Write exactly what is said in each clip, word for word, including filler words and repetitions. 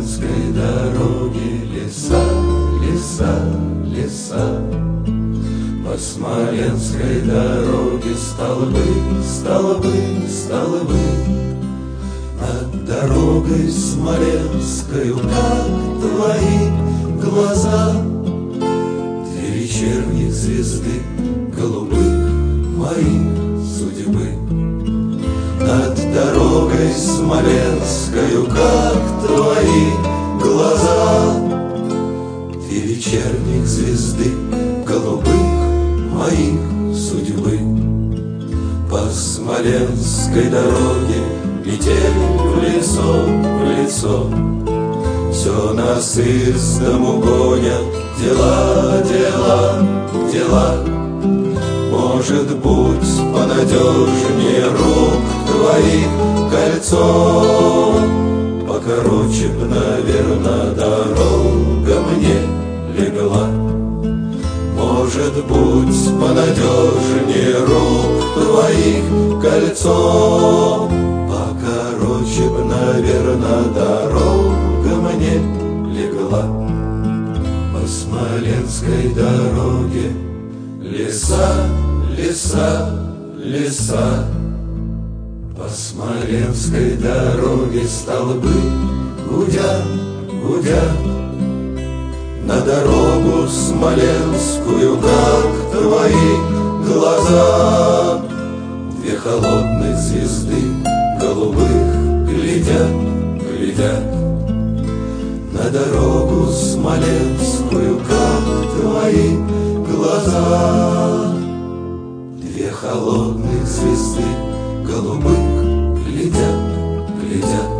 Смоленской дороге леса, леса, леса. По Смоленской дороге столбы, столбы, столбы. Над дорогой Смоленскою, как твои глаза, две вечерних звезды голубых моих судьбы. Над дорогой Смоленскою, как твои глаза, две вечерних звезды голубых моих судьбы. По Смоленской дороге метель в лицо, в лицо. Все нас из дому гонят дела, дела, дела. Может быть, понадежнее рук твоих кольцо. Покороче б, наверно, дорога мне легла. Может быть, понадежнее рук твоих кольцо. Покороче б, наверно, дорога мне легла. По Смоленской дороге леса, леса, леса. По Смоленской дороге столбы гудят, гудят. На дорогу Смоленскую, как твои глаза, две холодных звезды голубых глядят, глядят. На дорогу Смоленскую, как твои глаза, две холодных звезды голубых глядят, глядят.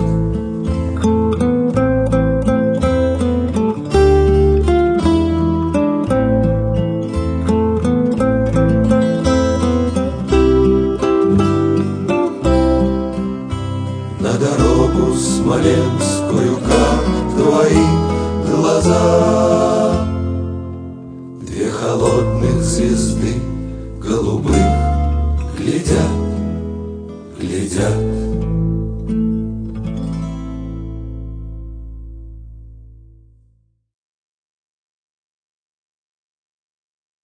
На дорогу Смоленскую, как твои глаза, две холодных звезды голубых глядят, глядят.